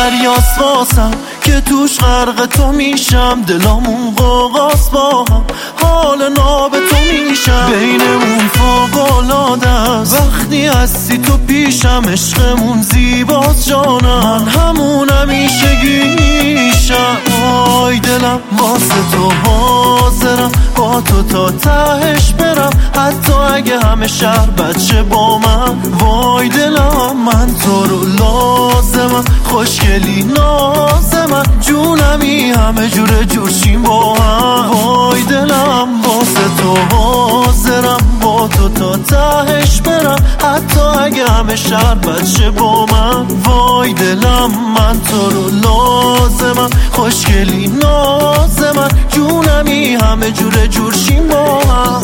دریاست واسم که توش غرق تو میشم، دلامون قوقاست با هم، حال ناب تو میشم، بینمون فوق‌العاده است وقتی هستی تو پیشم، عشقمون زیباست جانم، من همون همیشگیشم. وای دلم واسه تو حاضرم، با تو تا تهش برم، حتی اگه همه شهر بچه با من. وای دلم من تو رو لازمم، خوشگلی نازمم، جونمی همه جور جورشیم با هم. وای دلم واسه تو حاضرم، با تو تا تهش برم، حتی اگه همه شهر بچه با من. وای دلم من تو رو لازمم، خوشگلی نازمم، جونمی همه جور جورشیم با هم.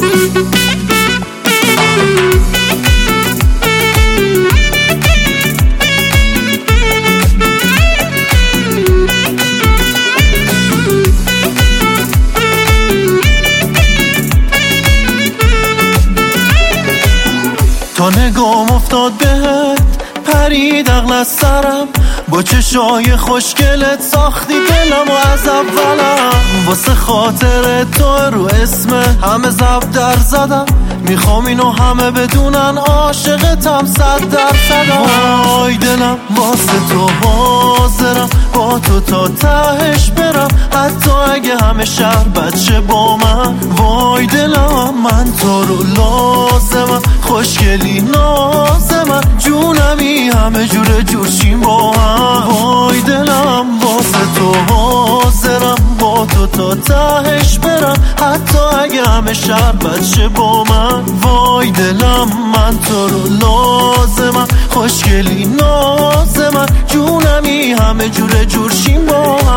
تا نگام افتاد بهت پرید عقل از سرم، با چشای خوشگلت ساختی دلم و از اولم. واسه خاطر تو رو اسم همه زب در زدم، میخوام اینو همه بدونن عاشقتم 100%. وای دلم واسه تو حاضرم، با تو تا تهش برم، حتی اگه همه شهر بچه با من. وای دلم من تو رو لازمم، خوشگلی نازمم، جونمی همه جور جورشیم با هم. وای دلم واسه تو حاضرم، با تو تا تهش برم، حتی اگه همه شهر بچه با من. وای دلم من تو رو لازمم، خوشگلی نازمم، جونمی همه جور جورشیم با هم.